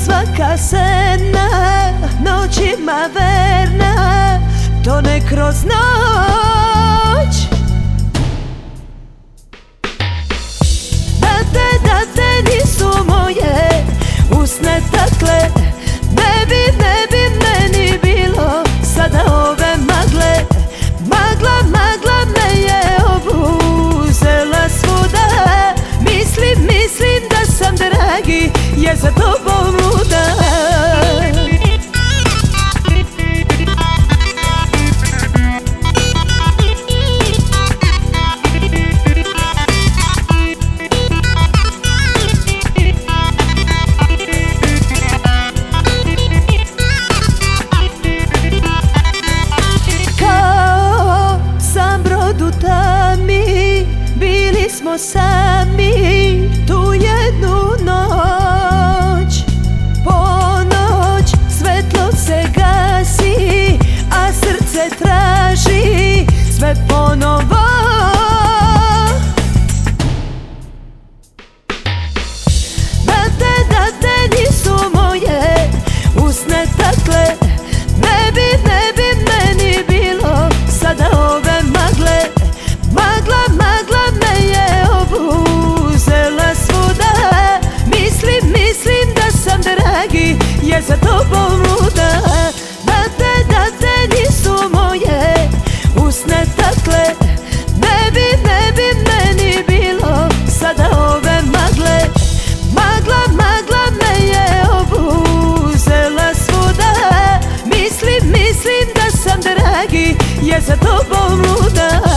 svaka sena, noćima verna, tone kroz noć. Da te nisu moje usne takle, ne bi meni bilo sada ove magle. Magla me je obuzela svuda, mislim da sam dragi, jer za tobom luda. Bili smo sami tu jednu noć, ponoć svetlo se gasi, a srce traži sve ponovo. Da te nisu moje usne takle, ne bi meni bilo sada ove magle. Magla me je obuzela svuda, mislim da sam dragi, jer za tobom luda. Da te nisu moje usne takle, ne bi meni bilo sada ove magle. Magla me je obuzela svuda, mislim da sam dragi, jer za tobom luda.